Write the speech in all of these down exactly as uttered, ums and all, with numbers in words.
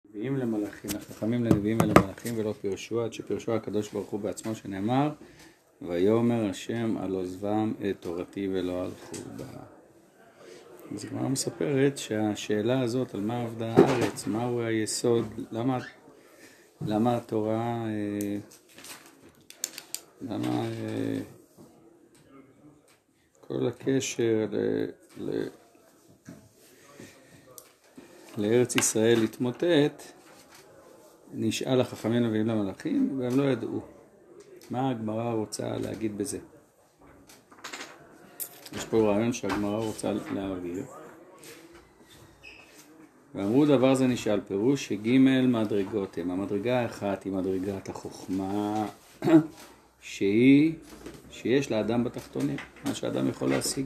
נביאים למלאכים, החכמים לנביאים ולמלאכים ולא פירשו, עד שפירשו הקדוש ברוך הוא בעצמו, שנאמר ויאמר השם על עוזבם את תורתי ולא הלכו בה. אז הגמרא מספרת שהשאלה הזאת על מה עבדה הארץ, מהו היסוד, למה, למה התורה, למה כל הקשר ל, ל, לארץ ישראל התמוטט, נשאל החכמים נביאים למלאכים והם לא ידעו. מה הגמרא רוצה להגיד בזה? יש פה רעיון שהגמרא רוצה להעביר. ואמרו דבר זה נשאל פירוש שג' מדרגות הם. המדרגה האחת היא מדרגת החוכמה שהיא, שיש לאדם בתחתונים, מה שאדם יכול להשיג.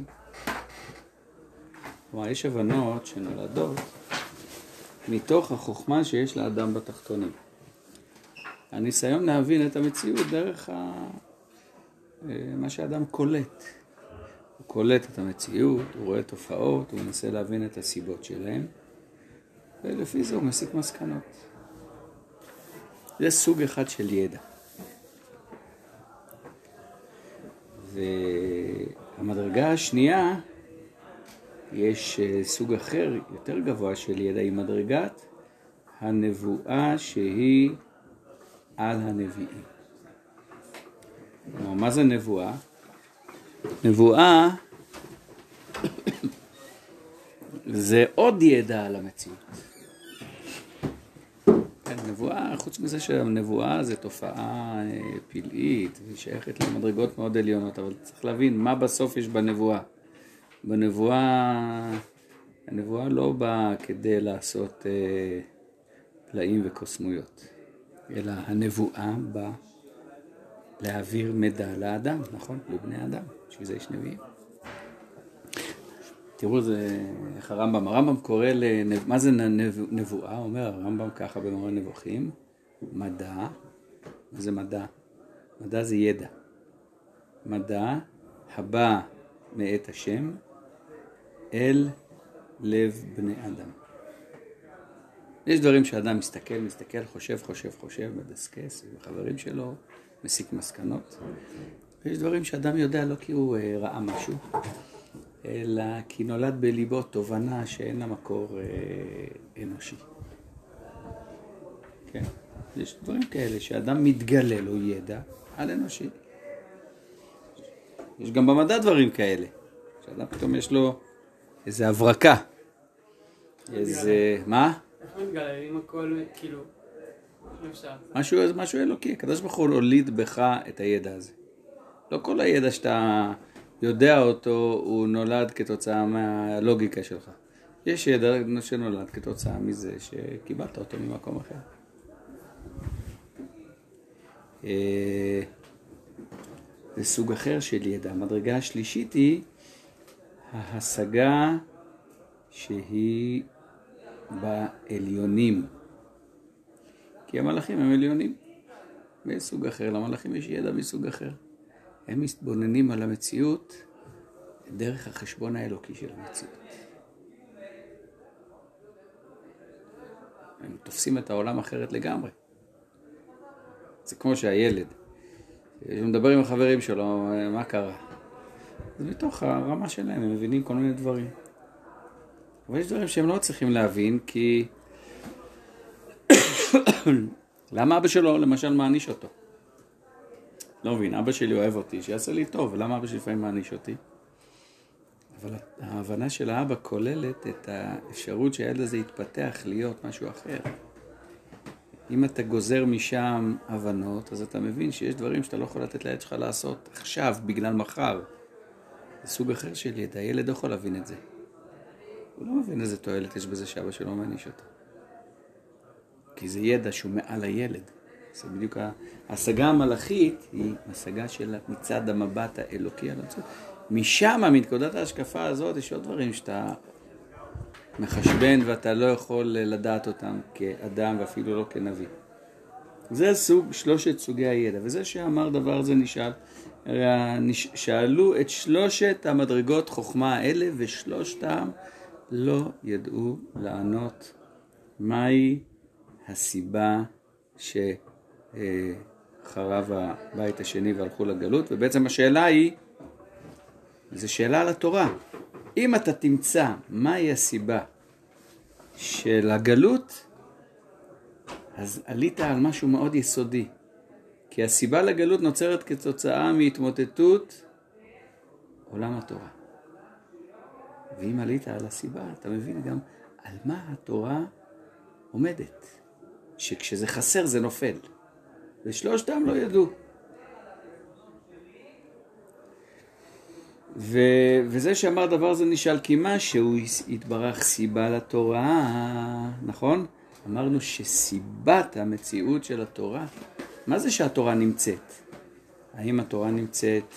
כלומר, יש הבנות שנולדות מתוך החוכמה שיש לאדם בתחתונים. הניסיון להבין את המציאות דרך ה... מה שאדם קולט. הוא קולט את המציאות, הוא רואה תופעות, הוא מנסה להבין את הסיבות שלהם, ולפי זה הוא מסיק מסקנות. זה סוג אחד של ידע. והמדרגה השנייה, יש סוג אחר, יותר גבוה של ידע, היא מדרגת הנבואה שהיא על הנביאים. כלומר, מה זה נבואה? נבואה זה עוד ידע על המציאות. כן, נבואה, חוץ מזה שהנבואה זה תופעה פלאית, היא שייכת למדרגות מאוד עליונות, אבל צריך להבין מה בסוף יש בנבואה. בנבואה, הנבואה לא באה כדי לעשות אה, פלאים וקוסמויות, אלא הנבואה באה להעביר מידע לאדם, נכון? לבני אדם, שזה יש נביאים. תראו, זה איך הרמב"ם, הרמב"ם קורא לנבואה, מה זה נבואה? אומר הרמב"ם ככה במורה נבוכים, מדע, מה זה מדע? מדע זה ידע. מדע הבא מאת השם אל לב בני אדם. יש דברים שאדם מסתכל, מסתכל, חושב, חושב, חושב, מדסקס, וחברים שלו מסיק מסקנות. ויש דברים שאדם יודע לא כי הוא ראה משהו, אלא כי נולד בליבו תובנה שאין לה מקור אנושי. כן? יש דברים כאלה שאדם מתגלה לו ידע על אנושי. יש גם במדע דברים כאלה, שאדם פתאום יש לו איזה הברקה. איזה... מה? איך מתגללים הכל, כאילו, משהו, משהו אלוקי. הקדוש ברוך הוא הוליד בך את הידע הזה. לא כל הידע שאתה יודע אותו, הוא נולד כתוצאה מהלוגיקה שלך. יש ידע שנולד כתוצאה מזה שקיבלת אותו ממקום אחר. זה סוג אחר של ידע. המדרגה השלישית היא ההשגה שהיא בעליונים. כי המלאכים הם עליונים. בסוג אחר, למלאכים יש ידע מסוג אחר. הם מתבוננים על המציאות דרך החשבון האלוקי של המציאות. הם תופסים את העולם אחרת לגמרי. זה כמו שהילד, הוא מדבר עם החברים שלו, מה קרה? זה בתוך הרמה שלהם, הם מבינים כל מיני דברים. אבל יש דברים שהם לא צריכים להבין, כי למה אבא שלו למשל מעניש אותו? לא מבין, אבא שלי אוהב אותי, שיעשה לי טוב, ולמה אבא שלי לפעמים מעניש אותי? אבל ההבנה של האבא כוללת את האפשרות שהילד הזה יתפתח להיות משהו אחר. אם אתה גוזר משם הבנות, אז אתה מבין שיש דברים שאתה לא יכול לתת לילד שלך לעשות עכשיו, בגלל מחר. זה סוג אחר של ידע, הילד לא יכול להבין את זה. הוא לא מבין איזה תועלת יש בזה שאבא שלו מעניש אותו. כי זה ידע שהוא מעל הילד. זה בדיוק ההשגה המלאכית, היא השגה של מצד המבט האלוקי על הצד. משם, מנקודת ההשקפה הזאת, יש עוד דברים שאתה מחשבן ואתה לא יכול לדעת אותם כאדם ואפילו לא כנביא. זה סוג, שלושת סוגי הידע. וזה שאמר דבר זה נשאל, שאלו את שלושת המדרגות חוכמה האלה, ושלושתם לא ידעו לענות מהי הסיבה שחרב הבית השני והלכו לגלות, ובעצם השאלה היא, זו שאלה על התורה. אם אתה תמצא מהי הסיבה של הגלות, אז עלית על משהו מאוד יסודי. כי הסיבה לגלות נוצרת כתוצאה מהתמוטטות עולם התורה. ואם עלית על הסיבה, אתה מבין גם על מה התורה עומדת. שכשזה חסר זה נופל. ושלושתם לא ידעו. ו... וזה שאמר דבר זה נשאל כי מה שהוא התברך סיבה לתורה, נכון? אמרנו שסיבת המציאות של התורה, מה זה שהתורה נמצאת? האם התורה נמצאת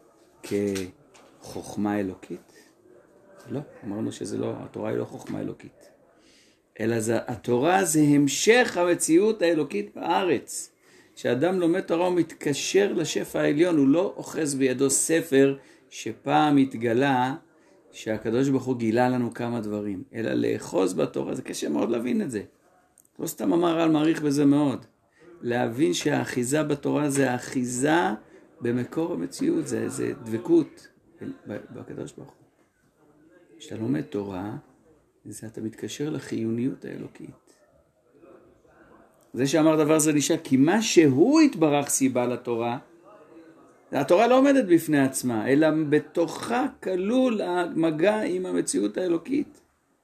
כחוכמה אלוקית? לא, אמרנו שזה לא, התורה היא לא חוכמה אלוקית. אלא זה, התורה זה המשך המציאות האלוקית בארץ. כשאדם לומד תורה הוא מתקשר לשפע העליון, הוא לא אוחז בידו ספר שפעם התגלה שהקדוש ברוך הוא גילה לנו כמה דברים, אלא לאחוז בתורה, זה קשה מאוד להבין את זה. לא סתם המהר"ל מעריך בזה מאוד. להבין שהאחיזה בתורה זה האחיזה במקור המציאות, זה, זה דבקות בקדוש ברוך הוא. כשאתה לומד תורה, זה אתה מתקשר לחיוניות האלוקית. זה שאמר דבר זה נשאר, כי מה שהוא התברך סיבה לתורה, התורה לא עומדת בפני עצמה, אלא בתוכה כלול המגע עם המציאות האלוקית.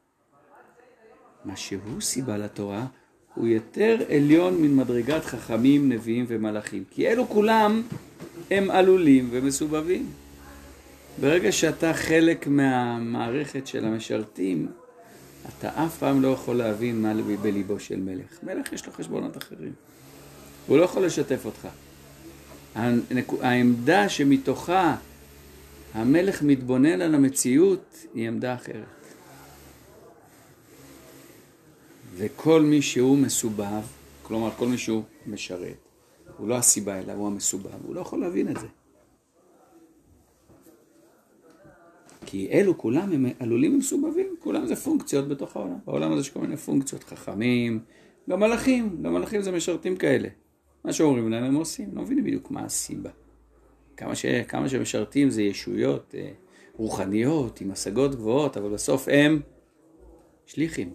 מה שהוא סיבה לתורה, הוא יותר עליון מן מדרגת חכמים, נביאים ומלאכים. כי אלו כולם הם עלולים ומסובבים. ברגע שאתה חלק מהמערכת של המשרתים, אתה אף פעם לא יכול להבין מה בליבו של מלך. מלך יש לו חשבונות אחרים. הוא לא יכול לשתף אותך. העמדה שמתוכה המלך מתבונן על המציאות היא עמדה אחרת. וכל מי שהוא מסובב, כלומר כל מי שהוא משרת, הוא לא הסיבה אלא הוא המסובב, הוא לא יכול להבין את זה. כי אלו כולם הם עלולים ומסובבים, כולם זה פונקציות בתוך העולם. בעולם הזה יש כל מיני פונקציות, חכמים, גם מלאכים, גם מלאכים זה משרתים כאלה. מה שאומרים להם הם עושים, לא מבינים בדיוק מה הסיבה. כמה, ש... כמה שמשרתים זה ישויות רוחניות, עם השגות גבוהות, אבל בסוף הם שליחים.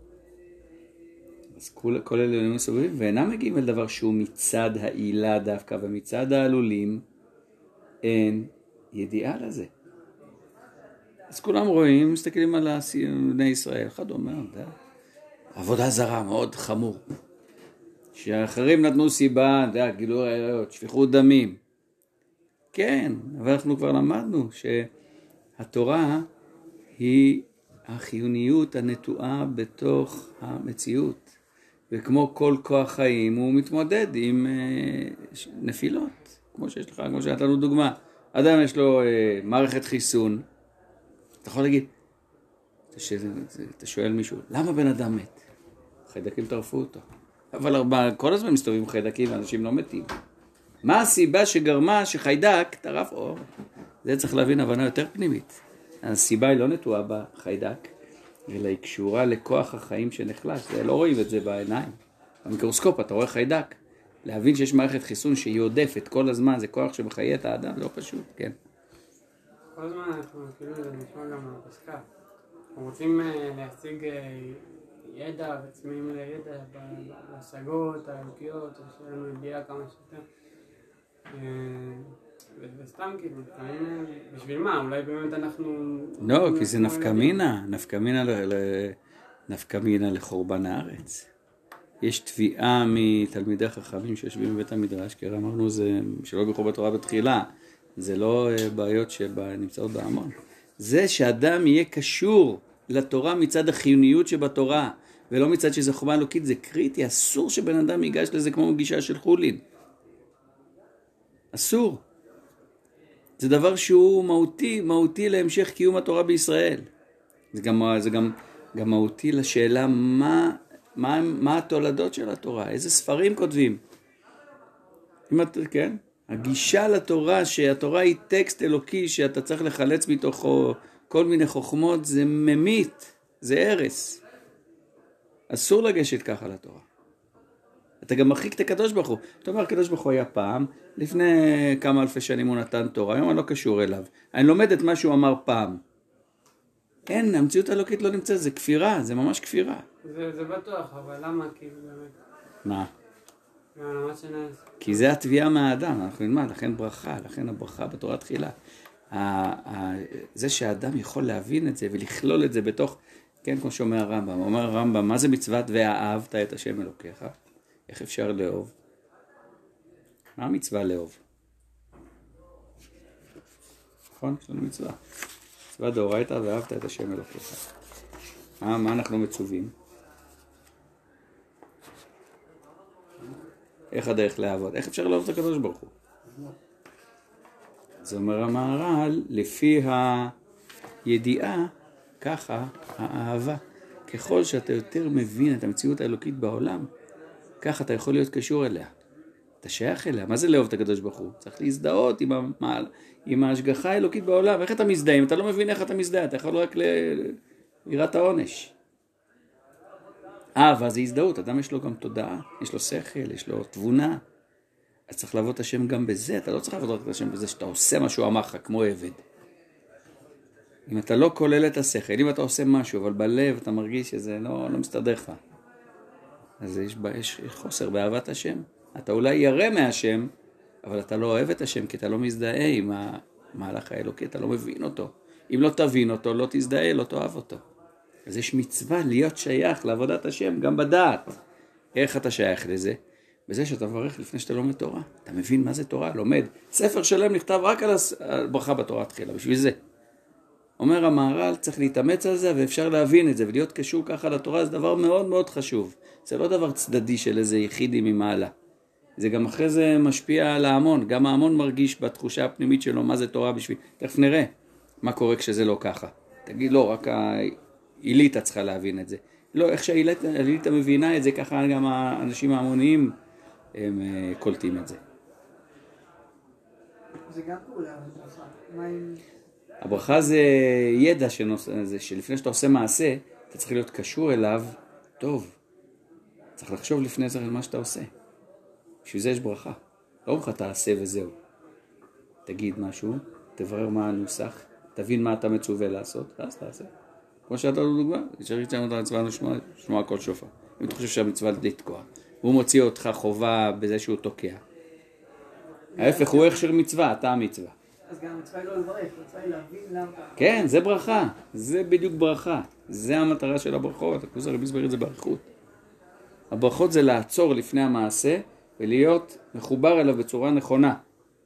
אז כל, כל אלה הם מסובבים, ואינם מגיעים אל דבר שהוא מצד העילה דווקא, ומצד העלולים אין ידיעה לזה. אז כולם רואים, מסתכלים על בני ישראל, אחד אומר, דה, עבודה זרה מאוד חמור. שהאחרים נתנו סיבה, דה, גילוי עריות, שפיכות דמים. כן, אבל אנחנו כבר למדנו שהתורה היא החיוניות הנטועה בתוך המציאות. וכמו כל כוח חיים הוא מתמודד עם נפילות. כמו שיש לך, כמו שנתנו דוגמה. אדם יש לו מערכת חיסון. אתה יכול להגיד, אתה שואל מישהו, למה בן אדם מת? חיידקים טרפו אותו. אבל כל הזמן מסתובבים חיידקים ואנשים לא מתים. מה הסיבה שגרמה שחיידק טרף אור? זה צריך להבין הבנה יותר פנימית. הסיבה היא לא נטועה בחיידק, אלא היא קשורה לכוח החיים שנחלש. זה לא רואים את זה בעיניים. במיקרוסקופ אתה רואה חיידק. להבין שיש מערכת חיסון שהיא עודפת כל הזמן, זה כוח שמחיה את האדם, לא פשוט, כן. כל הזמן אנחנו כאילו זה נשמע גם בפסקה. אנחנו רוצים להשיג ידע וצמאים לידע בהשגות, האלוקיות, שיהיה לנו ידיעה כמה שיותר. וסתם כאילו, בשביל מה? אולי באמת אנחנו... לא, כי זה נפקמינה, נפקמינה, נפקמינה לחורבן הארץ. יש תביעה מתלמידי חכמים שיושבים בבית המדרש, כי אמרנו זה שלא בכל בתורה בתחילה, זה לא בעיות שנמצאות בהמון. זה שאדם יהיה קשור לתורה מצד החיוניות שבתורה, ולא מצד שזה חומה אלוקית, זה קריטי, אסור שבן אדם ייגש לזה כמו גישה של חולין. אסור. זה דבר שהוא מהותי, מהותי להמשך קיום התורה בישראל. זה גם, זה גם, גם מהותי לשאלה מה, מה, מה התולדות של התורה, איזה ספרים כותבים. אם את, כן? הגישה לתורה, שהתורה היא טקסט אלוקי, שאתה צריך לחלץ מתוכו כל מיני חוכמות, זה ממית, זה הרס. אסור לגשת ככה לתורה. אתה גם מרחיק את הקדוש ברוך הוא. אתה אומר, הקדוש ברוך הוא היה פעם, לפני כמה אלפי שנים הוא נתן תורה, היום אני לא קשור אליו. אני לומד את מה שהוא אמר פעם. אין, המציאות האלוקית לא נמצאת, זה כפירה, זה ממש כפירה. זה, זה בטוח, אבל למה כאילו באמת? מה? למה שנעש? כי זה התביעה מהאדם, אנחנו נלמד, לכן ברכה, לכן הברכה בתורה תחילה. זה שהאדם יכול להבין את זה ולכלול את זה בתוך, כן, כמו שאומר הרמב"ם, אומר הרמב"ם, מה זה מצוות ואהבת את השם אלוקיך? איך אפשר לאהוב? מה המצווה לאהוב? נכון? יש לנו מצווה. מצווה דאורייתא ואהבת את השם אלוקיך. מה, מה אנחנו מצווים? איך הדרך לעבוד? איך אפשר לאהוב את הקדוש ברוך הוא? זה אומר המהר"ל, לפי הידיעה, ככה האהבה. ככל שאתה יותר מבין את המציאות האלוקית בעולם, ככה אתה יכול להיות קשור אליה. אתה שייך אליה. מה זה לאהוב את הקדוש ברוך הוא? צריך להזדהות עם, המעל, עם ההשגחה האלוקית בעולם. איך אתה מזדהה? אם אתה לא מבין איך אתה מזדהה, אתה יכול רק ליראת העונש. אהבה זה הזדהות. אדם יש לו גם תודעה, יש לו שכל, יש לו תבונה. אז צריך לעבוד את השם גם בזה. אתה לא צריך לעבוד את השם בזה שאתה עושה מה שהוא אמר לך, כמו עבד. אם אתה לא כולל את השכל, אם אתה עושה משהו, אבל בלב אתה מרגיש שזה לא, לא מסתדר לך. אז יש, יש חוסר באהבת השם. אתה אולי ירא מהשם, אבל אתה לא אוהב את השם, כי אתה לא מזדהה עם המהלך האלוקי, אתה לא מבין אותו. אם לא תבין אותו, לא תזדהה, לא תאהב אותו. אז יש מצווה להיות שייך לעבודת השם, גם בדעת. איך אתה שייך לזה? בזה שאתה מברך לפני שאתה לומד תורה. אתה מבין מה זה תורה? לומד. ספר שלם נכתב רק על הברכה בתורה תחילה, בשביל זה. אומר המהר"ל, צריך להתאמץ על זה, ואפשר להבין את זה, ולהיות קשור ככה לתורה, זה דבר מאוד מאוד חשוב. זה לא דבר צדדי של איזה יחידי ממעלה. זה גם אחרי זה משפיע על ההמון. גם ההמון מרגיש בתחושה הפנימית שלו מה זה תורה בשביל. תכף נראה מה קורה כשזה לא ככה. תגיד, לא, רק האליטה צריכה להבין את זה. לא, איך שהאליטה מבינה את זה, ככה גם האנשים ההמוניים הם קולטים את זה. זה גם פעולה, מה עם... הברכה זה ידע שנושא, זה שלפני שאתה עושה מעשה, אתה צריך להיות קשור אליו טוב. צריך לחשוב לפני זה על מה שאתה עושה. בשביל זה יש ברכה. לא אומרך תעשה וזהו. תגיד משהו, תברר מה הנוסח, תבין מה אתה מצווה לעשות, ואז תעשה. כמו שאתה לא דוגמה, שריד שם אותה מצווה לשמוע, לשמוע כל שופר. אם אתה חושב שהמצווה לתקוע, הוא מוציא אותך חובה בזה שהוא תוקע. ההפך הוא הכשר מצווה, אתה המצווה. אז גם המצווה היא לא לברך, המצווה היא להבין למה... כן, זה ברכה. זה בדיוק ברכה. זה המטרה של הברכות. הכוזר רבי הסביר את זה באריכות. הברכות זה לעצור לפני המעשה ולהיות מחובר אליו בצורה נכונה.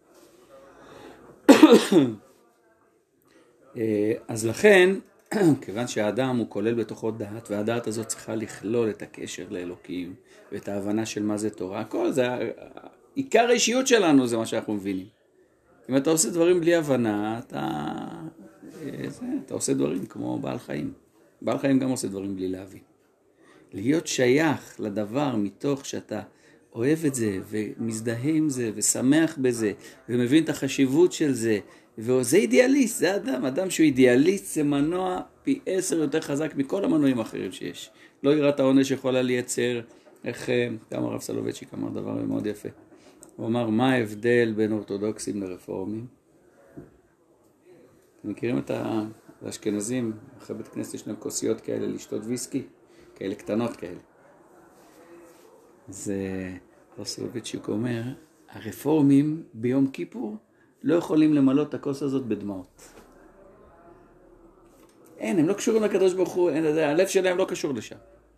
אז לכן, כיוון שהאדם הוא כולל בתוכו דעת, והדעת הזאת צריכה לכלול את הקשר לאלוקים ואת ההבנה של מה זה תורה. הכל זה, עיקר האישיות שלנו זה מה שאנחנו מבינים. אם אתה עושה דברים בלי הבנה, אתה, זה, אתה עושה דברים כמו בעל חיים. בעל חיים גם עושה דברים בלי להבין. להיות שייך לדבר מתוך שאתה אוהב את זה ומזדהה עם זה ושמח בזה ומבין את החשיבות של זה. וזה אידיאליסט, זה אדם. אדם שהוא אידיאליסט זה מנוע פי עשר יותר חזק מכל המנועים האחרים שיש. לא יראת העונש יכולה לייצר, איך גם הרב סולובייצ'יק אמר דבר מאוד יפה. הוא אמר, מה ההבדל בין אורתודוקסים לרפורמים? אתם מכירים את האשכנזים? אחרי בית כנסת יש להם כוסיות כאלה לשתות ויסקי, כאלה קטנות כאלה. אז הרב סולובייצ'יק אומר, הרפורמים ביום כיפור לא יכולים למלא את הכוס הזאת בדמעות. אין, הם לא קשורים לקדוש ברוך הוא, אין, הלב שלהם לא קשור לשם.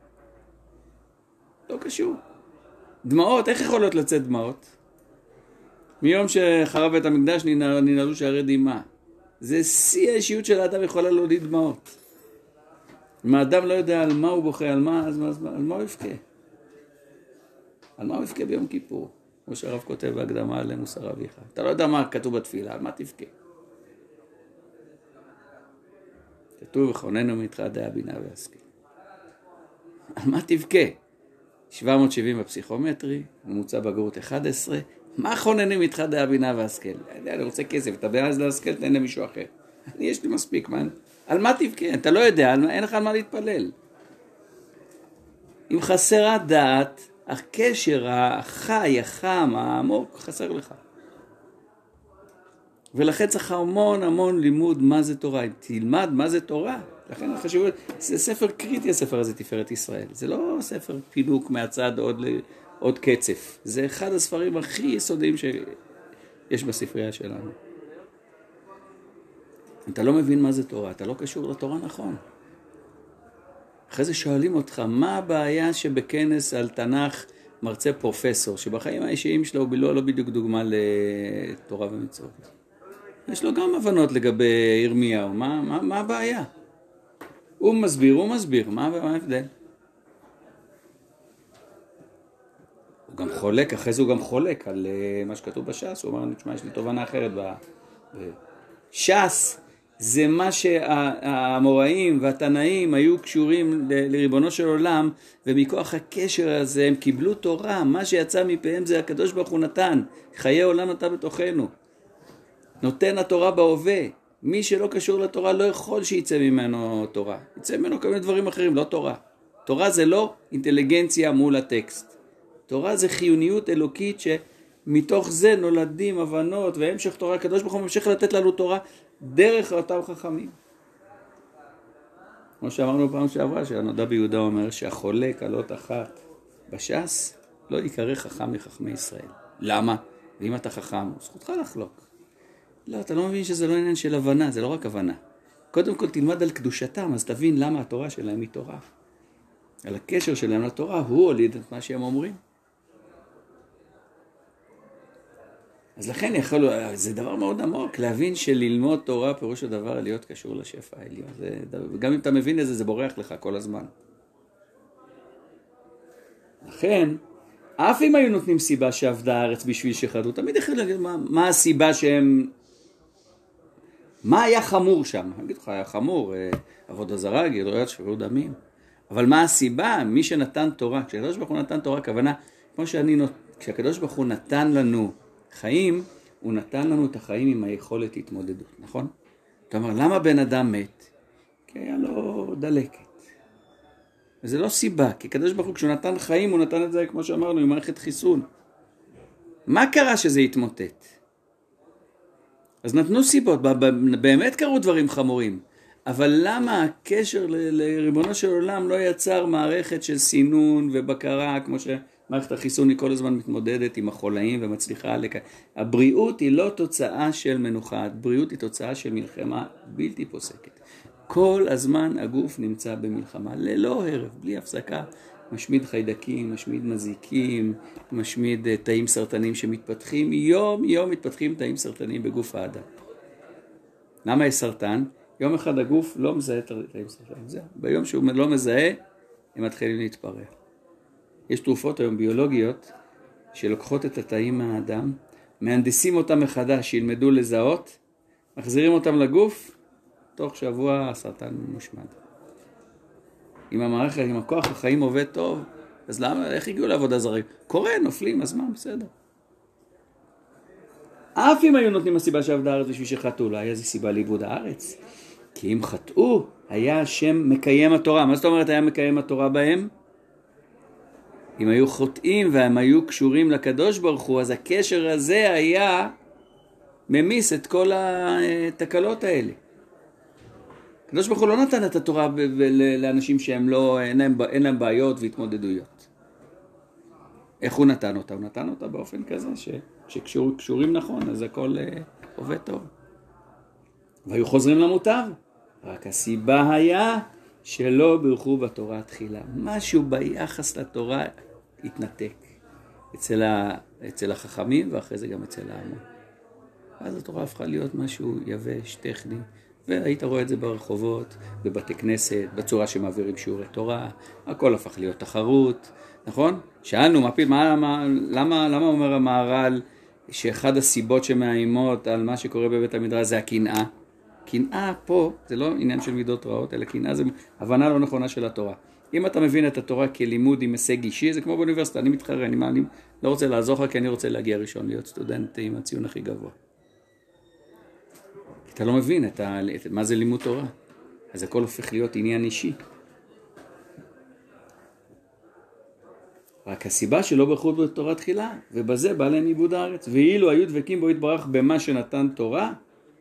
לא קשור. דמעות, איך יכולות לצאת דמעות? מיום שחרב בית המקדש ננעלו שערי דמעה. זה שיא האישיות של האדם יכולה להוליד דמעות. אם האדם לא יודע על מה הוא בוכה, על מה, אז על מה הוא יבכה? על מה הוא יבכה ביום כיפור? כמו שהרב כותב בהקדמה עלינו שר אביך. אתה לא יודע מה כתוב בתפילה, על מה תבכה? כתוב, וחוננו מתחדעי הבינה והשכל. על מה תבכה? שבע מאות שבעים בפסיכומטרי, ממוצע בגרות אחת עשרה, מה חוננים מתחדעי הבינה והשכל? אני רוצה כסף, אתה בעז להשכל, תן למישהו אחר. אני יש לי מספיק, מה? על מה תבכה? אתה לא יודע, אין לך על מה להתפלל. אם חסרה דעת, הקשר החי, החם, העמוק, חסר לך. ולכן צריך המון המון לימוד מה זה תורה. אם תלמד מה זה תורה, לכן חשוב, זה ספר קריטי הספר הזה, תפארת ישראל. זה לא ספר פינוק מהצד עוד, עוד קצף. זה אחד הספרים הכי יסודיים שיש בספרייה שלנו. אתה לא מבין מה זה תורה, אתה לא קשור לתורה נכון. אחרי זה שואלים אותך, מה הבעיה שבכנס על תנ"ך מרצה פרופסור, שבחיים האישיים שלו הוא לא, לא בדיוק דוגמה לתורה ומצוות. יש לו גם הבנות לגבי ירמיהו, מה, מה, מה הבעיה? הוא מסביר, הוא מסביר, מה, מה ההבדל? הוא גם חולק, אחרי זה הוא גם חולק על uh, מה שכתוב בש"ס, הוא אומר, תשמע, יש לי תובנה אחרת בש"ס, זה מה שהאמוראים והתנאים היו קשורים לריבונו של עולם, ומכוח הקשר הזה הם קיבלו תורה, מה שיצא מפיהם זה הקדוש ברוך הוא נתן, חיי עולם נתן בתוכנו. נותן התורה בהווה, מי שלא קשור לתורה לא יכול שיצא ממנו תורה, יצא ממנו כל מיני דברים אחרים, לא תורה. תורה זה לא אינטליגנציה מול הטקסט. תורה זה חיוניות אלוקית שמתוך זה נולדים הבנות והמשך תורה. הקדוש ברוך הוא ממשיך לתת לנו תורה דרך אותם חכמים. כמו שאמרנו פעם שעברה, שהנודע ביהודה אומר שהחולק על אות אחת בש"ס לא יקרא חכם מחכמי ישראל. למה? ואם אתה חכם, זכותך לחלוק. לא, אתה לא מבין שזה לא עניין של הבנה, זה לא רק הבנה. קודם כל תלמד על קדושתם, אז תבין למה התורה שלהם היא תורה. על הקשר שלהם לתורה, הוא הוליד את מה שהם אומרים. אז לכן יכול, זה דבר מאוד עמוק, להבין שללמוד תורה פירוש הדבר להיות קשור לשפע העליון. זה, גם אם אתה מבין את זה, זה בורח לך כל הזמן. לכן, אף אם היו נותנים סיבה שעבדה הארץ בשביל שחדו, תמיד יכול להגיד מה, מה הסיבה שהם... מה היה חמור שם? אני אגיד לך, היה חמור, עבודה זרה, גדרויות, שפיכות דמים. אבל מה הסיבה? מי שנתן תורה, כשהקדוש ברוך הוא נתן תורה, הכוונה, כמו שאני, כשהקדוש ברוך הוא נתן לנו חיים, הוא נתן לנו את החיים עם היכולת התמודדות, נכון? אתה אומר, למה בן אדם מת? כי היה לו דלקת. וזה לא סיבה, כי הקדוש ברוך הוא כשהוא נתן חיים, הוא נתן את זה, כמו שאמרנו, עם מערכת חיסון. מה קרה שזה יתמוטט? אז נתנו סיבות, באמת קרו דברים חמורים. אבל למה הקשר לריבונו של עולם לא יצר מערכת של סינון ובקרה, כמו שמערכת החיסון היא כל הזמן מתמודדת עם החולאים ומצליחה לק... הבריאות היא לא תוצאה של מנוחה, הבריאות היא תוצאה של מלחמה בלתי פוסקת. כל הזמן הגוף נמצא במלחמה, ללא הרף, בלי הפסקה, משמיד חיידקים, משמיד מזיקים, משמיד תאים סרטנים שמתפתחים, יום יום מתפתחים תאים סרטנים בגוף האדם. למה יש סרטן? יום אחד הגוף לא מזהה את התאים סרטנים, זה. ביום שהוא לא מזהה, הם מתחילים להתפרע. יש תרופות היום ביולוגיות שלוקחות את התאים מהאדם, מהנדסים אותם מחדש, שילמדו לזהות, מחזירים אותם לגוף, תוך שבוע הסרטן מושמד. אם המערכת, אם הכוח החיים עובד טוב, אז למה, איך הגיעו לעבודה זרים? קורה, נופלים, אז מה, בסדר. אף אם היו נותנים הסיבה שעבדה הארץ בשביל שחטאו, לא היה איזו סיבה לאיבוד הארץ. כי אם חטאו, היה השם מקיים התורה. מה זאת אומרת היה מקיים התורה בהם? אם היו חוטאים והם היו קשורים לקדוש ברוך הוא, אז הקשר הזה היה ממיס את כל התקלות האלה. הקדוש ברוך הוא לא נתן את התורה ב- ב- לאנשים שהם לא, אין להם, אין להם בעיות והתמודדויות. איך הוא נתן אותה? הוא נתן אותה באופן כזה ש, שקשורים נכון, אז הכל uh, עובד טוב. והיו חוזרים למוטב. רק הסיבה היה שלא ברכו בתורה תחילה. משהו ביחס לתורה התנתק. אצל, ה, אצל החכמים ואחרי זה גם אצל העמון. אז התורה הפכה להיות משהו יבש, טכני. והיית רואה את זה ברחובות, בבתי כנסת, בצורה שמעבירים שיעורי תורה, הכל הפך להיות תחרות, נכון? שאלנו, מה, מה, מה, למה, למה אומר המהר"ל שאחד הסיבות שמאיימות על מה שקורה בבית המדרש זה הקנאה? קנאה פה זה לא עניין של מידות רעות, אלא קנאה זה הבנה לא נכונה של התורה. אם אתה מבין את התורה כלימוד עם הישג אישי, זה כמו באוניברסיטה, אני מתחרה, אני, אני לא רוצה לעזור לך כי אני רוצה להגיע ראשון, להיות סטודנט עם הציון הכי גבוה. אתה לא מבין את ה... מה זה לימוד תורה. אז הכל הופך להיות עניין אישי. רק הסיבה שלא ברכו בתורה תחילה, ובזה בא להם עיבוד הארץ. ואילו היו דבקים בו יתברך במה שנתן תורה,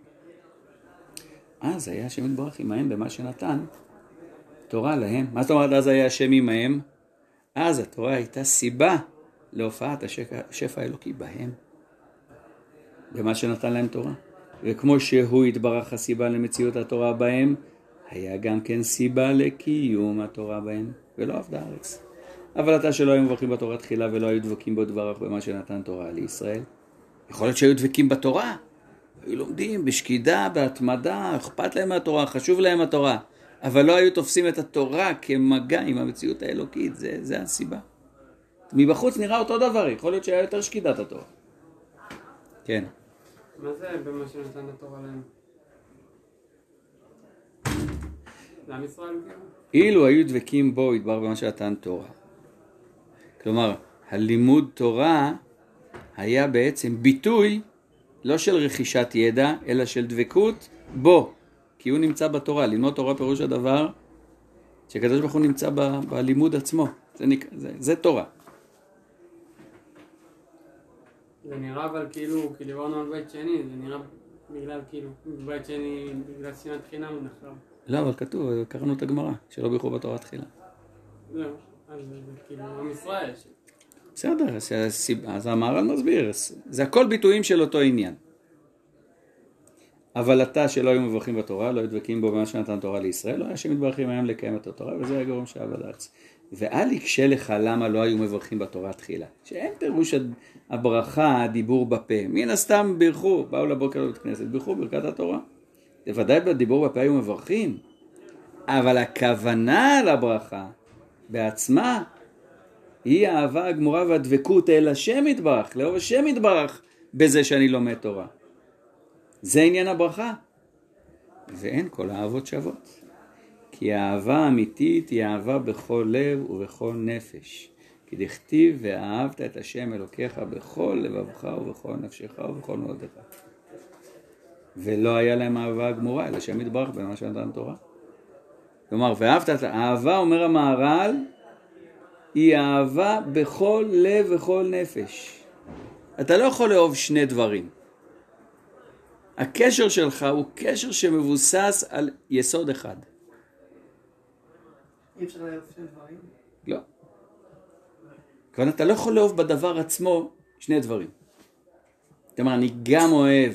אז היה השם יתברך עמהם במה שנתן תורה להם. מה זאת אומרת אז היה השם עמהם? אז התורה הייתה סיבה להופעת השפע האלוקי בהם, במה שנתן להם תורה. וכמו שהוא יתברך הסיבה למציאות התורה בהם, היה גם כן סיבה לקיום התורה בהם, ולא עבדה הארץ. אבל אתה שלא היו מברכים בתורה תחילה ולא היו דבקים בו דברך במה שנתן תורה לישראל, יכול להיות שהיו דבקים בתורה, היו לומדים בשקידה, בהתמדה, אכפת להם מהתורה, חשוב להם התורה, אבל לא היו תופסים את התורה כמגע עם המציאות האלוקית. זה, זה הסיבה. מבחוץ נראה אותו דבר, יכול להיות שהיה יותר שקידת התורה. כן. מה זה במה שנתן התורה להם? לעם ישראל כאילו? אילו היו דבקים בו יתברך במה שנתן תורה. כלומר, הלימוד תורה היה בעצם ביטוי לא של רכישת ידע, אלא של דבקות בו. כי הוא נמצא בתורה. ללמוד תורה פירוש הדבר שקדוש ברוך הוא נמצא ב, בלימוד עצמו. זה, זה, זה תורה. זה נראה אבל כאילו, כי דיברנו על בית שני, זה נראה בגלל כאילו, בית שני בגלל שנאת חינם הוא נחרב. לא, אבל כתוב, קראנו את הגמרא, שלא ברכו בתורה תחילה. לא, אז זה כאילו עם ישראל. בסדר, אז המהר"ל מסביר, זה הכל ביטויים של אותו עניין. אבל אתה שלא היו מברכים בתורה, לא היו דבקים בו במה שנתן תורה לישראל, לא היה שמתברכים היום לקיים את התורה, וזה היה גורם שעבד הארץ. ואל יקשה לך למה לא היו מברכים בתורה תחילה. שאין פירוש הברכה, הדיבור בפה. מן הסתם בירכו, באו לבוקר לבית כנסת, בירכו ברכת התורה. בוודאי בדיבור בפה היו מברכים, אבל הכוונה לברכה בעצמה היא האהבה הגמורה והדבקות אל השם יתברך, לאהוב השם יתברך בזה שאני לומד תורה. זה עניין הברכה. ואין כל האהבות שוות. כי האהבה האמיתית היא אהבה בכל לב ובכל נפש. כי דכתיב ואהבת את השם אלוקיך בכל לבבך ובכל נפשך ובכל מאודך. ולא היה להם אהבה גמורה, אלא שם יתברך במה שנתן תורה. כלומר, ואהבת את האהבה, אומר המהר"ל, היא אהבה בכל לב ובכל נפש. אתה לא יכול לאהוב שני דברים. הקשר שלך הוא קשר שמבוסס על יסוד אחד. אי אפשר לאהוב שני דברים? לא. כלומר, אתה לא יכול לאהוב בדבר עצמו שני דברים. זאת אומרת, אני גם אוהב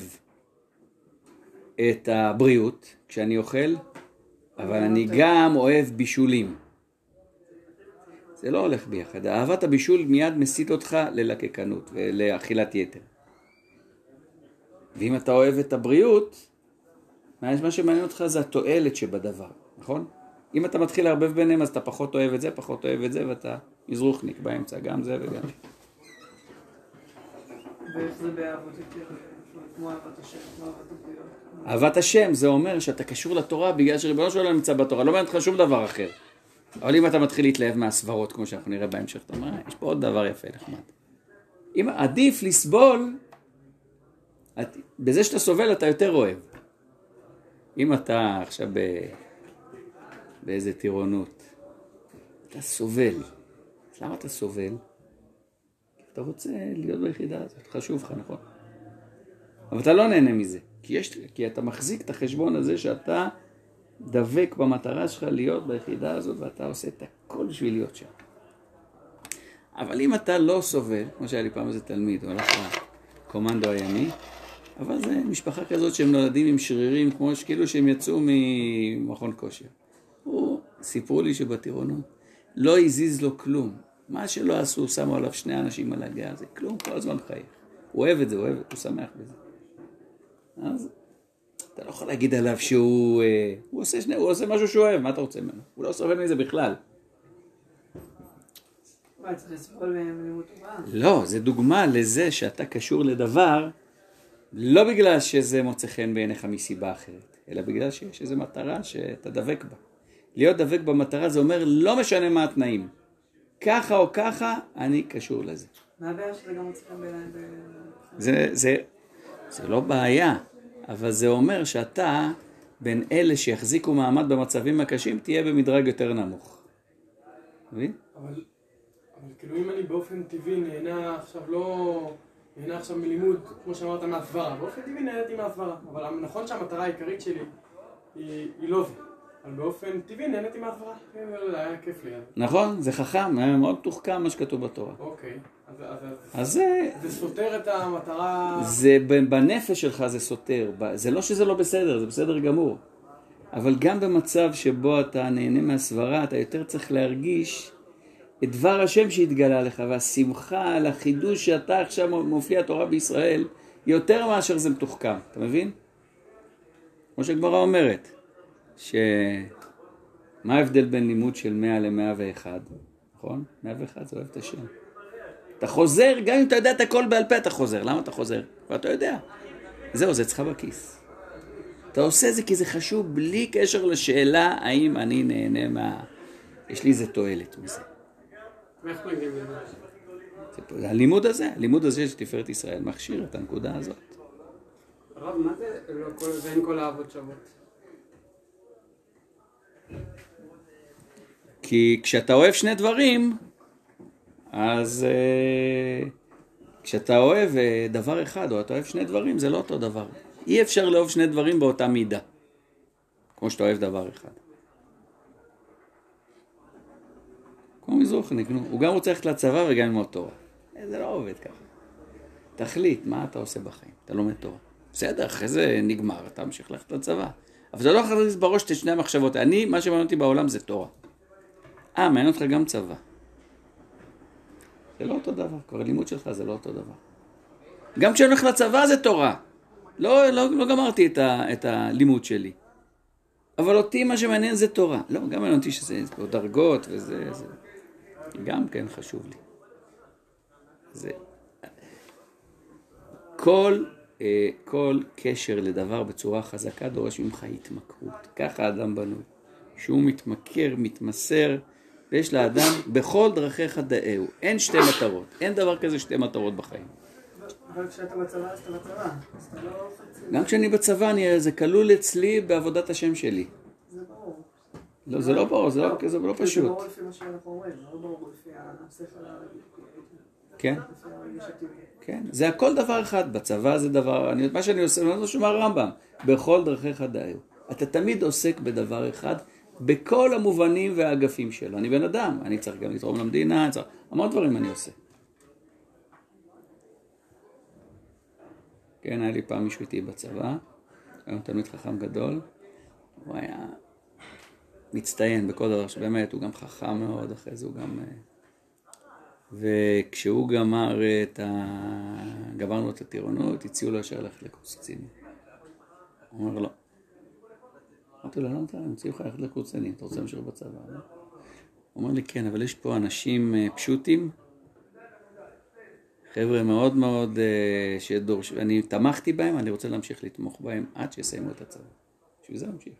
את הבריאות כשאני אוכל, אבל אני גם אוהב בישולים. זה לא הולך ביחד. אהבת הבישול מיד מסית אותך ללקקנות ולאכילת יתר. ואם אתה אוהב את הבריאות, מה שמעניין אותך זה התועלת שבדבר, נכון? אם אתה מתחיל להרבב ביניהם, אז אתה פחות אוהב את זה, פחות אוהב את זה, ואתה מזרוחניק באמצע, גם זה וגם. ואיך זה באהבות יותר? כמו אהבת השם, כמו אהבת הבריאות? אהבת השם זה אומר שאתה קשור לתורה בגלל שריבונו של עולם נמצא בתורה, לא מעניין אותך שום דבר אחר. אבל אם אתה מתחיל להתלהב מהסברות, כמו שאנחנו נראה בהמשך, אתה אומר, יש פה עוד דבר יפה נחמד. אם עדיף לסבול, בזה שאתה סובל אתה יותר אוהב. אם אתה עכשיו ב... באיזה טירונות, אתה סובל. אז למה אתה סובל? אתה רוצה להיות ביחידה הזאת, חשוב לך, נכון? אבל אתה לא נהנה מזה, כי, יש, כי אתה מחזיק את החשבון הזה שאתה דבק במטרה שלך להיות ביחידה הזאת, ואתה עושה את הכל בשביל להיות שם. אבל אם אתה לא סובל, כמו שהיה לי פעם איזה תלמיד, הוא הלך לקומנדו הימי, אבל זה משפחה כזאת שהם נולדים עם שרירים, כמו שכאילו שהם יצאו ממכון כושר. הוא סיפרו לי שבטירונות לא הזיז לו כלום. מה שלא עשו, שמו עליו שני אנשים על הגעה, זה כלום, כל הזמן חייך. הוא אוהב את זה, הוא אוהב, הוא שמח בזה. אז אתה לא יכול להגיד עליו שהוא הוא עושה, שני, הוא עושה משהו שהוא אוהב, מה אתה רוצה ממנו? הוא לא סובל מזה בכלל. מה, צריך לסבול מלימוד תורה? לא, זה דוגמה לזה שאתה קשור לדבר, לא בגלל שזה מוצא חן בעיניך מסיבה אחרת, אלא בגלל שיש איזו מטרה שאתה דבק בה. להיות דבק במטרה זה אומר לא משנה מה התנאים. ככה או ככה, אני קשור לזה. מה הבעיה שזה גם מוצא חן בעיניי? זה, זה, זה לא בעיה, אבל זה אומר שאתה בין אלה שיחזיקו מעמד במצבים הקשים, תהיה במדרג יותר נמוך. מבין? אבל, כאילו אם אני באופן טבעי נהנה עכשיו לא... נהנה עכשיו מלימוד, כמו שאמרת, מהסברה. באופן טבעי נהניתי מהסברה. אבל נכון שהמטרה העיקרית שלי היא, היא לא זה. אבל באופן טבעי נהניתי מהסברה. זה היה כיף לי. נכון, זה חכם, מאוד תוחכם מה שכתוב בתורה. אוקיי. אז, אז, אז זה... זה סותר את המטרה... זה בנפש שלך זה סותר. זה לא שזה לא בסדר, זה בסדר גמור. אבל גם במצב שבו אתה נהנה מהסברה, אתה יותר צריך להרגיש את דבר השם שהתגלה לך, והשמחה על החידוש שאתה עכשיו מופיע התורה בישראל, יותר מאשר זה מתוחכם, אתה מבין? כמו שהגמרא אומרת, שמה ההבדל בין לימוד של מאה למאה ואחד? נכון? מאה ואחד זה אוהב את השם. אתה חוזר, גם אם אתה יודע את הכל בעל פה, אתה חוזר. למה אתה חוזר? ואתה יודע. זהו, זה אצלך בכיס. אתה עושה זה כי זה חשוב בלי קשר לשאלה האם אני נהנה מה... יש לי איזה תועלת מזה. איך מגיעים לזה? הלימוד הזה, הלימוד הזה של תפארת ישראל מכשיר את הנקודה הזאת. הרב, מה זה לא כל זה אין כל האהבות שוות? כי כשאתה אוהב שני דברים, אז uh, כשאתה אוהב uh, דבר אחד או אתה אוהב שני דברים, זה לא אותו דבר. אי אפשר לאהוב שני דברים באותה מידה, כמו שאתה אוהב דבר אחד. כמו מזרוח נגנו, הוא גם רוצה ללכת לצבא וגם ללמוד תורה. זה לא עובד ככה. תחליט מה אתה עושה בחיים, אתה לומד תורה. בסדר, אחרי זה נגמר, אתה ממשיך ללכת לצבא. אבל אתה לא יכול להכניס בראש את שני המחשבות. אני, מה שמעניין אותי בעולם זה תורה. אה, מעניין אותך גם צבא. זה לא אותו דבר, כבר הלימוד שלך זה לא אותו דבר. גם כשאני הולך לצבא זה תורה. לא, לא, לא גמרתי את, ה, את הלימוד שלי. אבל אותי מה שמעניין זה תורה. לא, גם מעניין אותי שזה פה דרגות וזה, זה גם כן חשוב לי. זה... כל, אה, כל קשר לדבר בצורה חזקה דורש ממך התמכרות. ככה האדם בנוי. שהוא מתמכר, מתמסר, ויש לאדם בכל דרכיך דאהו. אין שתי מטרות. אין דבר כזה שתי מטרות בחיים. אבל כשאתה בצבא, אז אתה בצבא. אז אתה לא... גם כשאני בצבא, אני, זה כלול אצלי בעבודת השם שלי. זה ברור. לא, זה לא ברור, זה לא, זה לא פשוט. זה ברור לפי מה שאנחנו אומרים, זה לא ברור לפי הספר הרגיל. כן? לפי הרגיל שטבעי. כן, זה הכל דבר אחד. בצבא זה דבר, אני, מה שאני עושה, אני לא שומע רמב"ם. בכל דרכיך דאהו. אתה תמיד עוסק בדבר אחד, בכל המובנים והאגפים שלו. אני בן אדם, אני צריך גם לתרום למדינה, צריך, המון דברים אני עושה. כן, היה לי פעם מישהו איתי בצבא, היום תלמיד חכם גדול, הוא היה מצטיין בכל דבר שבאמת, הוא גם חכם מאוד, אחרי זה הוא גם... וכשהוא גמר את ה... גברנו את הטירונות, הציעו לו אשר ללכת לקורס קצינים. הוא אומר לו, אמרתי לו, לא נתן, אני מציע לך ללכת לקורס קצינים, אתה רוצה להמשיך בצבא? לא? הוא אומר לי, כן, אבל יש פה אנשים פשוטים, חבר'ה מאוד מאוד שדורש, אני תמכתי בהם, אני רוצה להמשיך לתמוך בהם עד שיסיימו את הצבא. בשביל זה ממשיך.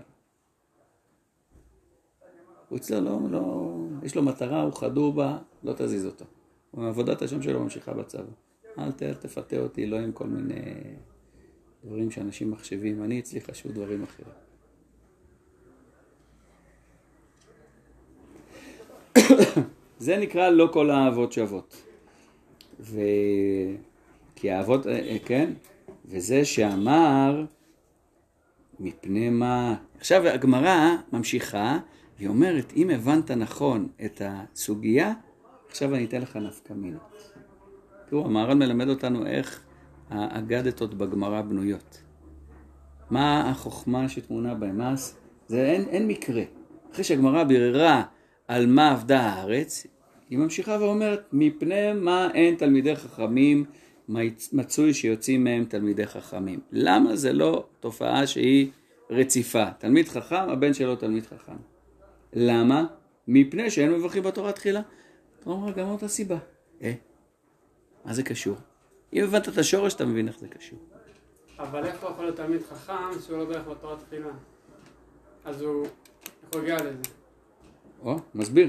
הוא אצלו לא, לא, יש לו מטרה, הוא חדור בה, לא תזיז אותו. עבודת השם שלו ממשיכה בצבא. אל תפתה אותי, לא עם כל מיני דברים שאנשים מחשבים. אני אצלי חשוב דברים אחרים. זה נקרא לא כל האהבות שוות. ו... כי האהבות, כן, וזה שאמר מפני מה... עכשיו הגמרא ממשיכה, היא אומרת, אם הבנת נכון את הסוגיה, עכשיו אני אתן לך נפקא מינות. תראו, המהר"ל מלמד אותנו איך האגדתות בגמרא בנויות. מה החוכמה שתמונה בהם? מה... זה אין, אין מקרה. אחרי שהגמרא ביררה על מה עבדה הארץ, היא ממשיכה ואומרת, מפני מה אין תלמידי חכמים, מצוי שיוצאים מהם תלמידי חכמים. למה זה לא תופעה שהיא רציפה? תלמיד חכם, הבן שלו תלמיד חכם. למה? מפני שאין מברכים בתורה תחילה. אתה אומר, גם אותה סיבה. אה? מה זה קשור? אם הבנת את השורש, אתה מבין איך זה קשור. אבל איך הוא יכול להיות תלמיד חכם שהוא לא ברך בתורה תחילה? אז הוא יכול להגיע לזה. או, מסביר.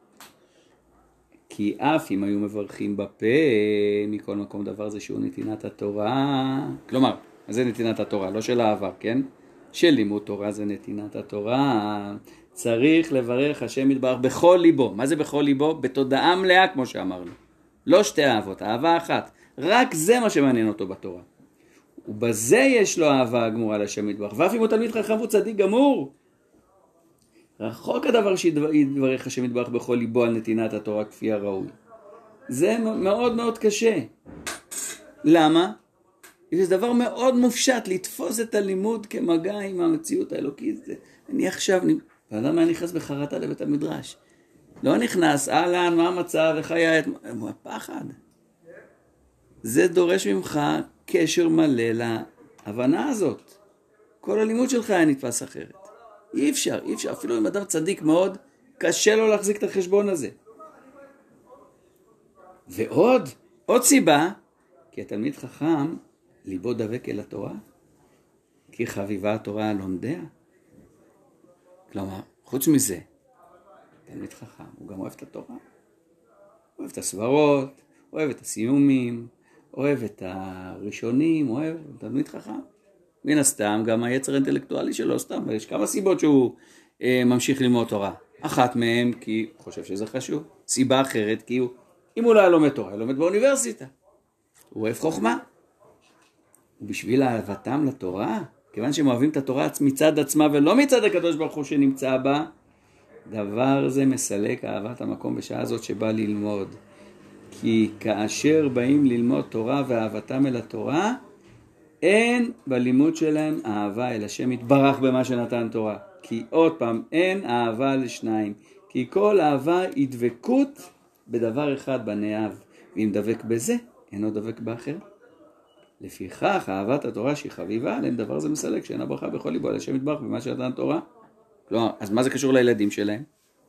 כי אף אם היו מברכים בפה, מכל מקום דבר זה שהוא נתינת התורה. כלומר, זה נתינת התורה, לא של העבר, כן? של לימוד תורה זה נתינת התורה. צריך לברך השם יתברך בכל ליבו. מה זה בכל ליבו? בתודעה מלאה, כמו שאמרנו. לא שתי אהבות, אהבה אחת. רק זה מה שמעניין אותו בתורה. ובזה יש לו אהבה הגמורה לשם יתברך. ואף אם הוא תלמיד חכם הוא צדיק גמור. רחוק הדבר שיתברך השם יתברך בכל ליבו על נתינת התורה כפי הראוי. זה מאוד מאוד קשה. למה? זה דבר מאוד מופשט, לתפוס את הלימוד כמגע עם המציאות האלוקית. אני עכשיו, ואדם היה נכנס בחרטה לבית המדרש. לא נכנס, אהלן, מה המצב, איך היה את... הוא הפחד. זה דורש ממך קשר מלא להבנה הזאת. כל הלימוד שלך היה נתפס אחרת. אי אפשר, אי אפשר. אפילו אם אדם צדיק מאוד, קשה לו להחזיק את החשבון הזה. ועוד, עוד סיבה, כי התלמיד חכם, ליבו דבק אל התורה, כי חביבה התורה על לומדיה. כלומר, חוץ מזה, תלמיד חכם, הוא גם אוהב את התורה. אוהב את הסברות, אוהב את הסיומים, אוהב את הראשונים, אוהב את תלמיד חכם. מן הסתם, גם היצר האינטלקטואלי שלו, סתם, יש כמה סיבות שהוא אה, ממשיך ללמוד תורה. אחת מהם, כי הוא חושב שזה חשוב. סיבה אחרת, כי הוא, אם הוא לא היה לומד תורה, הוא לומד באוניברסיטה. הוא אוהב חוכמה. ובשביל אהבתם לתורה, כיוון שהם אוהבים את התורה מצד עצמה ולא מצד הקדוש ברוך הוא שנמצא בה, דבר זה מסלק אהבת המקום בשעה הזאת שבא ללמוד. כי כאשר באים ללמוד תורה ואהבתם אל התורה, אין בלימוד שלהם אהבה אל השם יתברך במה שנתן תורה. כי עוד פעם, אין אהבה לשניים. כי כל אהבה היא דבקות בדבר אחד בנאהב. ואם דבק בזה, אינו דבק באחר. לפיכך, אהבת התורה שהיא חביבה, עליהם דבר זה מסלק, שאין הברכה בכל ליבו על השם יתברך במה שנתן תורה. כלומר, אז מה זה קשור לילדים שלהם?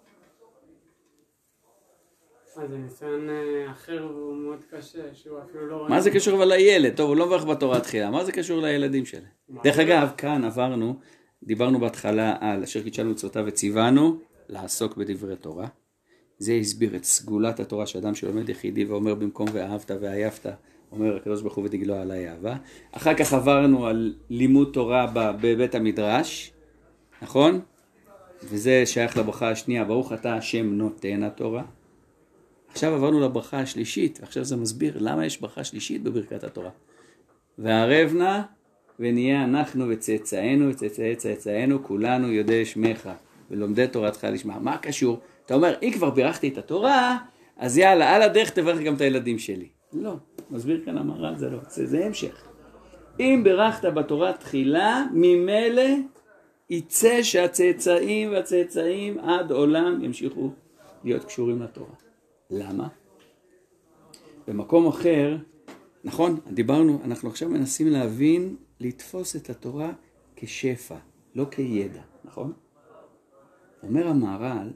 אז זה ניסיון אחר והוא מאוד קשה, שהוא אפילו לא... מה זה קשור אבל לילד? טוב, הוא לא מברך בתורה תחילה. מה זה קשור לילדים שלהם? דרך אגב, כאן עברנו, דיברנו בהתחלה על אשר קידשנו מצוותיו וציוונו לעסוק בדברי תורה. זה הסביר את סגולת התורה שאדם שלומד יחידי ואומר במקום ואהבת ועייפת, אומר הקדוש ברוך הוא ותגלו עלי אהבה. אחר כך עברנו על לימוד תורה בבית המדרש, נכון? וזה שייך לברכה השנייה, ברוך אתה השם נותן התורה. עכשיו עברנו לברכה השלישית, ועכשיו זה מסביר למה יש ברכה שלישית בברכת התורה. והערב נא ונהיה אנחנו וצאצאינו וצאצאי צאצאינו כולנו יודעי שמך ולומדי תורתך לשמה. מה קשור? אתה אומר, אם כבר בירכתי את התורה, אז יאללה, על הדרך תברך גם את הילדים שלי. לא, מסביר כאן המהר"ל, זה לא, זה, זה המשך. אם בירכת בתורה תחילה, ממילא יצא שהצאצאים והצאצאים עד עולם ימשיכו להיות קשורים לתורה. למה? במקום אחר, נכון, דיברנו, אנחנו עכשיו מנסים להבין, לתפוס את התורה כשפע, לא כידע, נכון? אומר המהר"ל,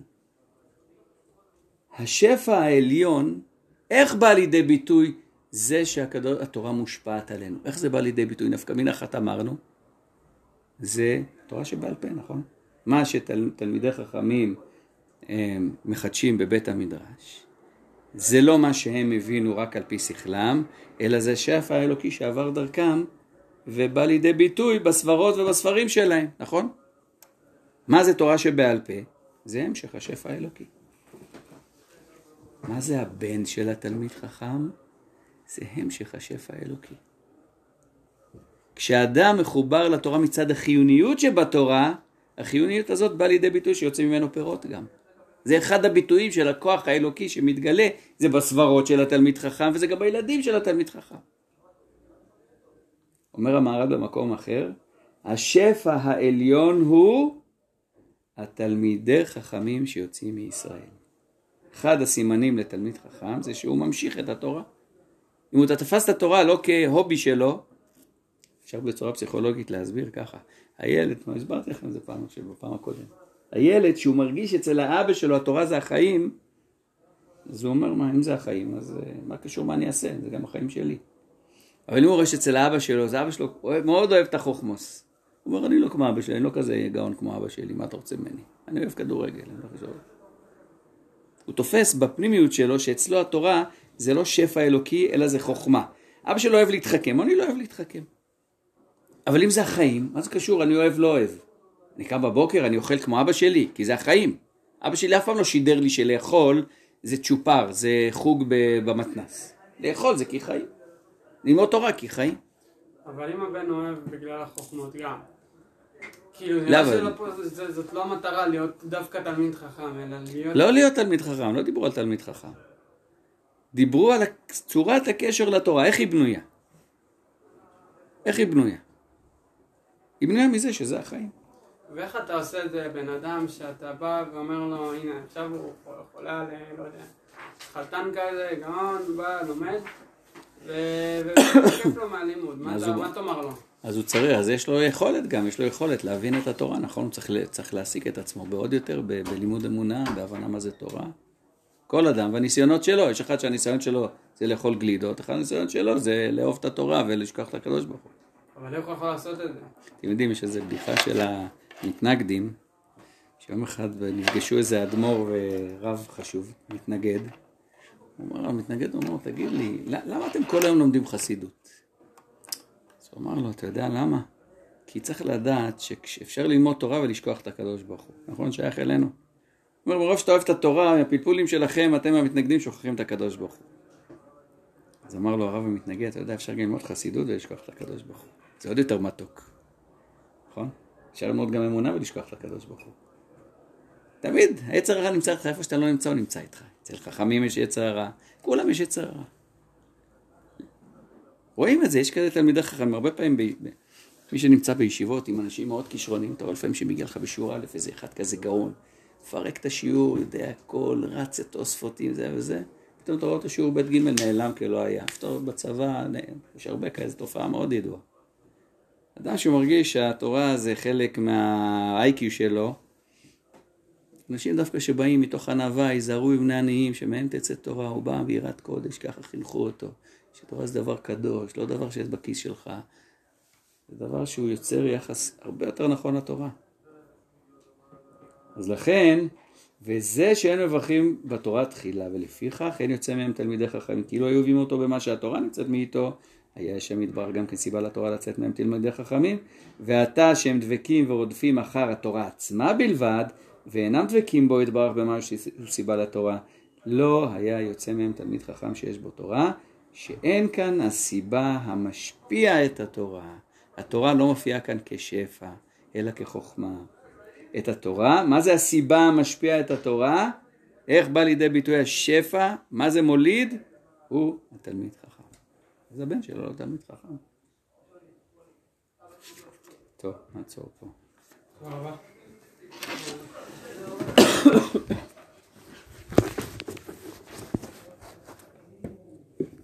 השפע העליון, איך בא לידי ביטוי זה שהתורה מושפעת עלינו? איך זה בא לידי ביטוי? נפקא מינה אחת אמרנו, זה תורה שבעל פה, נכון? מה שתלמידי חכמים הם, מחדשים בבית המדרש, זה לא מה שהם הבינו רק על פי שכלם, אלא זה שפע האלוקי שעבר דרכם, ובא לידי ביטוי בסברות ובספרים שלהם, נכון? מה זה תורה שבעל פה? זה המשך השפע האלוקי. מה זה הבן של התלמיד חכם? זה המשך השפע האלוקי. כשאדם מחובר לתורה מצד החיוניות שבתורה, החיוניות הזאת באה לידי ביטוי שיוצא ממנו פירות גם. זה אחד הביטויים של הכוח האלוקי שמתגלה, זה בסברות של התלמיד חכם, וזה גם בילדים של התלמיד חכם. אומר המהר"ל במקום אחר, השפע העליון הוא התלמידי חכמים שיוצאים מישראל. אחד הסימנים לתלמיד חכם זה שהוא ממשיך את התורה. אם הוא תתפס את התורה לא כהובי שלו, אפשר בצורה פסיכולוגית להסביר ככה. הילד, מה הסברתי לכם את זה פעם, בפעם הקודם. הילד שהוא מרגיש אצל האבא שלו, התורה זה החיים, אז הוא אומר, מה, אם זה החיים, אז מה קשור מה אני אעשה? זה גם החיים שלי. אבל אם הוא רואה שאצל האבא שלו, אז האבא שלו אוהב, מאוד אוהב את החוכמוס. הוא אומר, אני לא כמו אבא שלי, אני לא כזה גאון כמו אבא שלי, מה אתה רוצה ממני? אני אוהב כדורגל, אני לא חושב. הוא תופס בפנימיות שלו שאצלו התורה זה לא שפע אלוקי, אלא זה חוכמה. אבא שלו אוהב להתחכם, אני לא אוהב להתחכם. אבל אם זה החיים, מה זה קשור? אני אוהב, לא אוהב. אני קם בבוקר, אני אוכל כמו אבא שלי, כי זה החיים. אבא שלי אף פעם לא שידר לי שלאכול זה צ'ופר, זה חוג במתנס. לאכול זה כי חיים. ללמוד תורה כי חיים. אבל אם הבן אוהב בגלל החוכמות גם. כאילו, לא, זה אבל... לא פה, זה, זאת לא המטרה להיות דווקא תלמיד חכם, אלא להיות... לא להיות תלמיד חכם, לא דיברו על תלמיד חכם. דיברו על צורת הקשר לתורה, איך היא בנויה? איך היא בנויה? היא בנויה מזה שזה החיים. ואיך אתה עושה את זה בן אדם שאתה בא ואומר לו, הנה, עכשיו הוא חולה, לא יודע, חלטן כזה, גאון, בא, לומד, וכיף לו מהלימוד, מה תאמר לו? אז הוא צריך, אז יש לו יכולת גם, יש לו יכולת להבין את התורה, נכון? הוא צריך, צריך להסיק את עצמו בעוד יותר ב, בלימוד אמונה, בהבנה מה זה תורה. כל אדם, והניסיונות שלו, יש אחד שהניסיון שלו זה לאכול גלידות, אחד הניסיון שלו זה לאהוב את התורה ולשכוח את הקדוש ברוך הוא. אבל איך הוא יכול לעשות את זה? אתם יודעים, יש איזו בדיחה של המתנגדים, שיום אחד נפגשו איזה אדמו"ר ורב חשוב, מתנגד. הוא אומר, המתנגד אומר, תגיד לי, למה אתם כל היום לומדים חסידות? אז הוא אמר לו, אתה יודע למה? כי צריך לדעת שאפשר ללמוד תורה ולשכוח את הקדוש ברוך הוא. נכון? שייך אלינו. הוא אומר, ברוב שאתה אוהב את התורה, הפלפולים שלכם, אתם המתנגדים שוכחים את הקדוש ברוך הוא. אז אמר לו הרב המתנגד, אתה יודע, אפשר גם ללמוד חסידות ולשכוח את הקדוש ברוך הוא. זה עוד יותר מתוק. נכון? אפשר ללמוד גם אמונה ולשכוח את הקדוש ברוך הוא. תמיד, היצר הרע נמצא איתך, איפה שאתה לא נמצא, הוא נמצא איתך. אצל חכמים יש יצר הרע, כולם יש יצר הרע. רואים את זה, יש כזה תלמידי חכמים, הרבה פעמים, ב... מי שנמצא בישיבות עם אנשים מאוד כישרונים, אתה רואה לפעמים שמגיע לך בשיעור א', איזה אחד כזה גאון, פרק את השיעור, יודע הכל, רץ את אוספות זה וזה, פתאום אתה רואה את השיעור ב' ג' נעלם כלא היה, פתאום בצבא, יש הרבה כזה תופעה מאוד ידועה. אדם שמרגיש שהתורה זה חלק מה-איי קיו שלו, אנשים דווקא שבאים מתוך ענווה, יזהרו בבני עניים, שמהם תצא תורה, הוא בא ביראת קודש, ככה חינכו אותו, שתורה זה דבר קדוש, לא דבר שיש בכיס שלך, זה דבר שהוא יוצר יחס הרבה יותר נכון לתורה. אז לכן, וזה שאין מברכים בתורה תחילה, ולפיכך אין יוצא מהם תלמידי חכמים, כאילו היו אוהבים אותו במה שהתורה נמצאת מאיתו, היה שם ידבר גם כסיבה לתורה לצאת מהם תלמידי חכמים, ועתה שהם דבקים ורודפים אחר התורה עצמה בלבד, ואינם דבקים בו יתברך במה שהוא סיבה לתורה, לא היה יוצא מהם תלמיד חכם שיש בו תורה, שאין כאן הסיבה המשפיע את התורה. התורה לא מופיעה כאן כשפע, אלא כחוכמה. את התורה, מה זה הסיבה המשפיע את התורה? איך בא לידי ביטוי השפע? מה זה מוליד? הוא התלמיד חכם. אז הבן שלו לא תלמיד חכם. טוב, נעצור פה. תודה רבה.